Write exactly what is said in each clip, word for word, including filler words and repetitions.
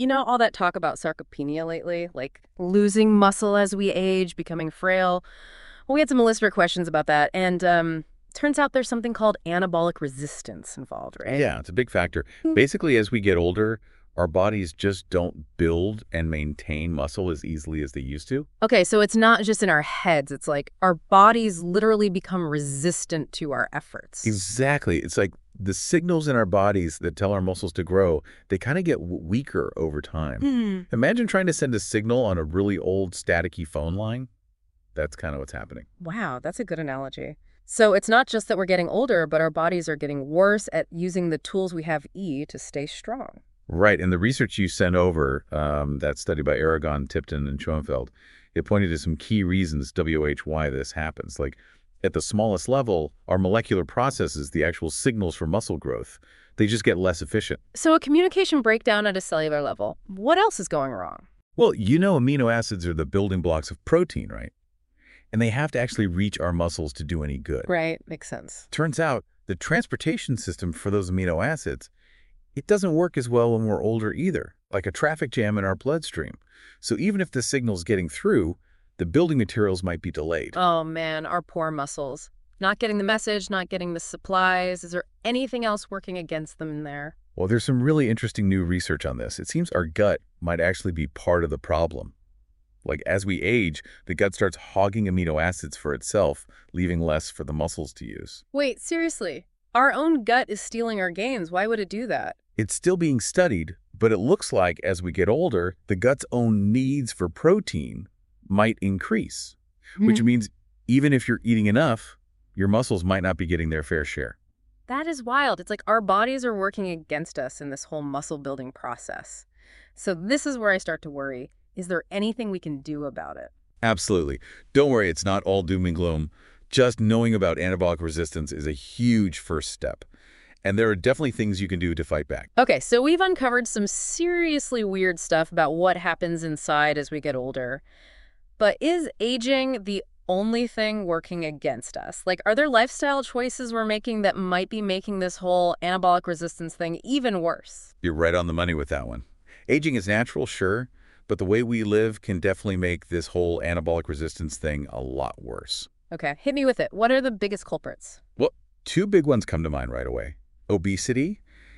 You know, all that talk about sarcopenia lately, like losing muscle as we age, becoming frail. Well, we had some listener questions about that, and um, turns out there's something called anabolic resistance involved, right? Yeah, it's a big factor. Basically, as we get older, our bodies just don't build and maintain muscle as easily as they used to. Okay, so it's not just in our heads. It's like our bodies literally become resistant to our efforts. Exactly. It's like the signals in our bodies that tell our muscles to grow, they kind of get w- weaker over time. Hmm. Imagine trying to send a signal on a really old staticky phone line. That's kind of what's happening. Wow, that's a good analogy. So it's not just that we're getting older, but our bodies are getting worse at using the tools we have E to stay strong. Right. And the research you sent over, um, that study by Aragon, Tipton, and Schoenfeld, it pointed to some key reasons, W H, why this happens. Like at the smallest level, our molecular processes, the actual signals for muscle growth, they just get less efficient. So a communication breakdown at a cellular level. What else is going wrong? Well, you know amino acids are the building blocks of protein, right? And they have to actually reach our muscles to do any good. Right, makes sense. Turns out the transportation system for those amino acids, it doesn't work as well when we're older either, like a traffic jam in our bloodstream. So even if the signal's getting through, the building materials might be delayed. Oh man, our poor muscles. Not getting the message, not getting the supplies. Is there anything else working against them in there? Well, there's some really interesting new research on this. It seems our gut might actually be part of the problem. Like as we age, the gut starts hogging amino acids for itself, leaving less for the muscles to use. Wait, seriously? Our own gut is stealing our gains. Why would it do that? It's still being studied, but it looks like as we get older, the gut's own needs for protein might increase, which means even if you're eating enough, your muscles might not be getting their fair share. That is wild. It's like our bodies are working against us in this whole muscle building process. So this is where I start to worry. Is there anything we can do about it? Absolutely. Don't worry, it's not all doom and gloom. Just knowing about anabolic resistance is a huge first step. And there are definitely things you can do to fight back. Okay, so we've uncovered some seriously weird stuff about what happens inside as we get older. But is aging the only thing working against us? Like, are there lifestyle choices we're making that might be making this whole anabolic resistance thing even worse? You're right on the money with that one. Aging is natural, sure, but the way we live can definitely make this whole anabolic resistance thing a lot worse. Okay, hit me with it. What are the biggest culprits? Well, two big ones come to mind right away. Obesity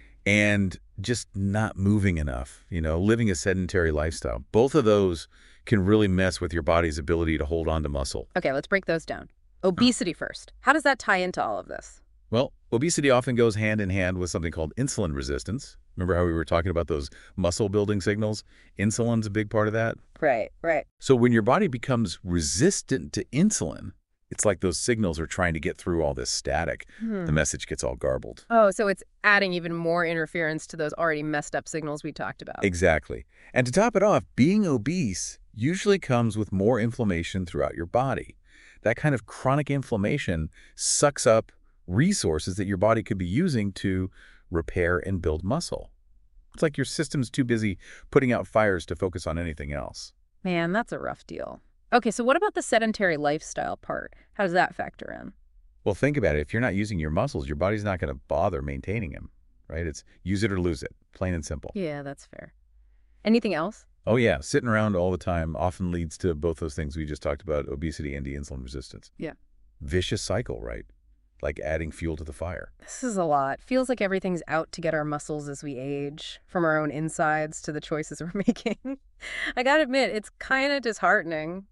and just not moving enough, you know, living a sedentary lifestyle. Both of those can really mess with your body's ability to hold on to muscle. Okay, let's break those down. Obesity first. How does that tie into all of this? Well, obesity often goes hand in hand with something called insulin resistance. Remember how we were talking about those muscle building signals? Insulin's a big part of that. Right, right. So when your body becomes resistant to insulin, it's like those signals are trying to get through all this static. Hmm. The message gets all garbled. Oh, so it's adding even more interference to those already messed up signals we talked about. Exactly. And to top it off, being obese usually comes with more inflammation throughout your body. That kind of chronic inflammation sucks up resources that your body could be using to repair and build muscle. It's like your system's too busy putting out fires to focus on anything else. Man, that's a rough deal. Okay, so what about the sedentary lifestyle part? How does that factor in? Well, think about it. If you're not using your muscles, your body's not going to bother maintaining them, right? It's use it or lose it, plain and simple. Yeah, that's fair. Anything else? Oh, yeah. Sitting around all the time often leads to both those things we just talked about, obesity and insulin resistance. Yeah. Vicious cycle, right? Like adding fuel to the fire. This is a lot. Feels like everything's out to get our muscles as we age, from our own insides to the choices we're making. I gotta admit, it's kind of disheartening.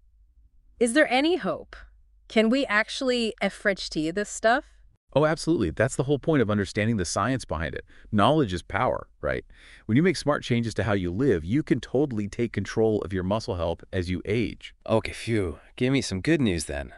Is there any hope? Can we actually effrechtee this stuff? Oh, absolutely. That's the whole point of understanding the science behind it. Knowledge is power, right? When you make smart changes to how you live, you can totally take control of your muscle health as you age. Okay, phew. Give me some good news then.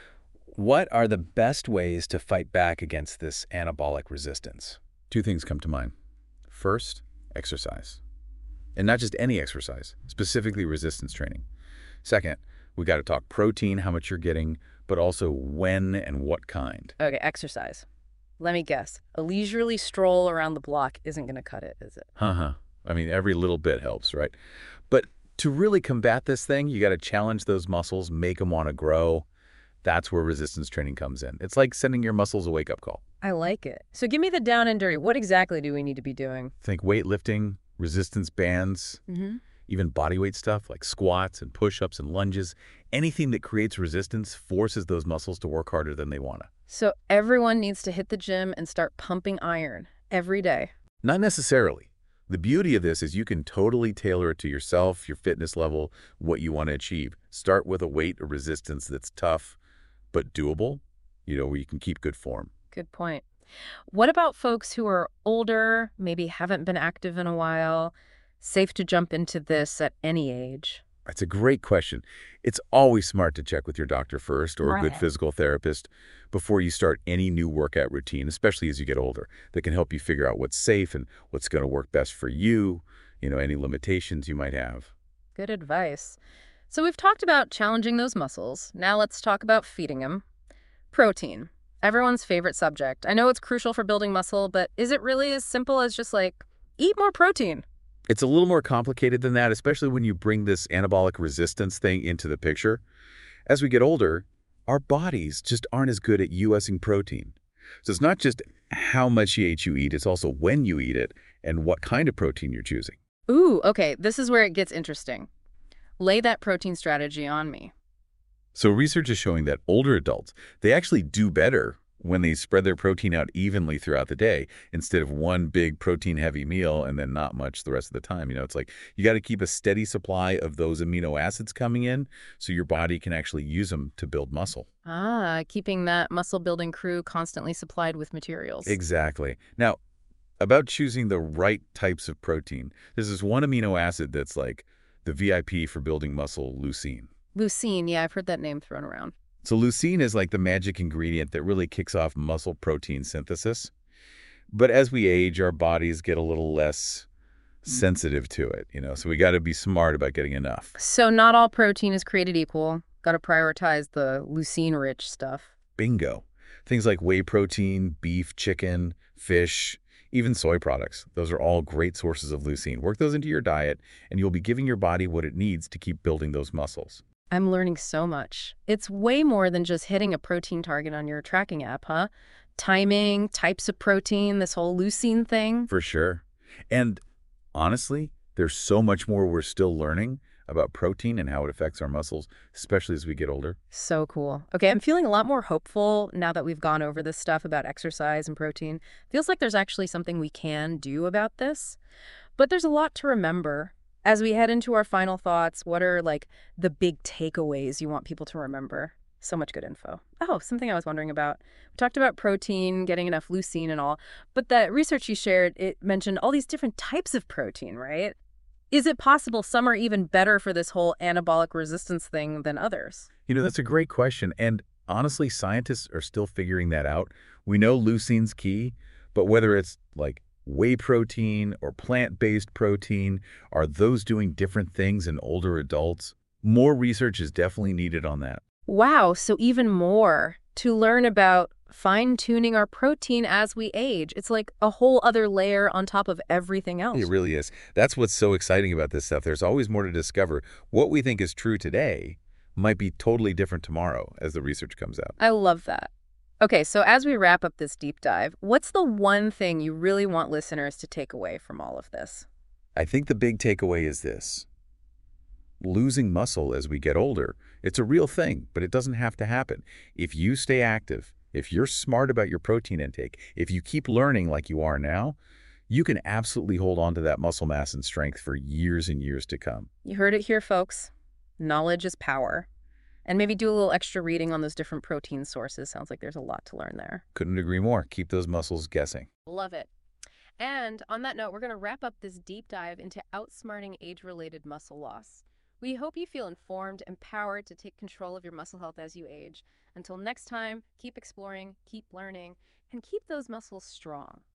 What are the best ways to fight back against this anabolic resistance? Two things come to mind. First, exercise. And not just any exercise, specifically resistance training. Second, we got to talk protein, how much you're getting, but also when and what kind. Okay, exercise. Let me guess. A leisurely stroll around the block isn't going to cut it, is it? Uh-huh. I mean, every little bit helps, right? But to really combat this thing, you got to challenge those muscles, make them want to grow. That's where resistance training comes in. It's like sending your muscles a wake-up call. I like it. So give me the down and dirty. What exactly do we need to be doing? Think weightlifting, resistance bands, Hmm. even bodyweight stuff like squats and push-ups and lunges. Anything that creates resistance forces those muscles to work harder than they want to. So everyone needs to hit the gym and start pumping iron every day. Not necessarily. The beauty of this is you can totally tailor it to yourself, your fitness level, what you want to achieve. Start with a weight or resistance that's tough but doable, you know, where you can keep good form. Good point. What about folks who are older, maybe haven't been active in a while? Safe to jump into this at any age? That's a great question. It's always smart to check with your doctor first or a good Right. physical therapist before you start any new workout routine, especially as you get older, that can help you figure out what's safe and what's going to work best for you, you know, any limitations you might have. Good advice. So we've talked about challenging those muscles. Now let's talk about feeding them. Protein. Everyone's favorite subject. I know it's crucial for building muscle, but is it really as simple as just like, eat more protein? It's a little more complicated than that, especially when you bring this anabolic resistance thing into the picture. As we get older, our bodies just aren't as good at using protein. So it's not just how much you eat you eat, it's also when you eat it and what kind of protein you're choosing. Ooh, okay, this is where it gets interesting. Lay that protein strategy on me. So research is showing that older adults, they actually do better when they spread their protein out evenly throughout the day instead of one big protein-heavy meal and then not much the rest of the time. You know, it's like you got to keep a steady supply of those amino acids coming in so your body can actually use them to build muscle. Ah, keeping that muscle building crew constantly supplied with materials. Exactly. Now, about choosing the right types of protein, there's this one amino acid that's like the V I P for building muscle, leucine. Leucine, yeah, I've heard that name thrown around. So leucine is like the magic ingredient that really kicks off muscle protein synthesis. But as we age, our bodies get a little less sensitive to it, you know, so we got to be smart about getting enough. So not all protein is created equal. Got to prioritize the leucine-rich stuff. Bingo. Things like whey protein, beef, chicken, fish, even soy products. Those are all great sources of leucine. Work those into your diet, and you'll be giving your body what it needs to keep building those muscles. I'm learning so much. It's way more than just hitting a protein target on your tracking app, huh? Timing, types of protein, this whole leucine thing. For sure. And honestly, there's so much more we're still learning about protein and how it affects our muscles, especially as we get older. So cool. Okay, I'm feeling a lot more hopeful now that we've gone over this stuff about exercise and protein. Feels like there's actually something we can do about this. But there's a lot to remember. As we head into our final thoughts, what are like the big takeaways you want people to remember? So much good info. Oh, something I was wondering about. We talked about protein, getting enough leucine and all, but that research you shared, it mentioned all these different types of protein, right? Is it possible some are even better for this whole anabolic resistance thing than others? You know, that's a great question. And honestly, scientists are still figuring that out. We know leucine's key, but whether it's like whey protein or plant-based protein, are those doing different things in older adults? More research is definitely needed on that. Wow, so even more to learn about fine-tuning our protein as we age. It's like a whole other layer on top of everything else. It really is. That's what's so exciting about this stuff. There's always more to discover. What we think is true today might be totally different tomorrow as the research comes out. I love that. Okay, so as we wrap up this deep dive, what's the one thing you really want listeners to take away from all of this? I think the big takeaway is this. Losing muscle as we get older, it's a real thing, but it doesn't have to happen. If you stay active, if you're smart about your protein intake, if you keep learning like you are now, you can absolutely hold on to that muscle mass and strength for years and years to come. You heard it here, folks. Knowledge is power. And maybe do a little extra reading on those different protein sources. Sounds like there's a lot to learn there. Couldn't agree more. Keep those muscles guessing. Love it. And on that note, we're going to wrap up this deep dive into outsmarting age-related muscle loss. We hope you feel informed, empowered to take control of your muscle health as you age. Until next time, keep exploring, keep learning, and keep those muscles strong.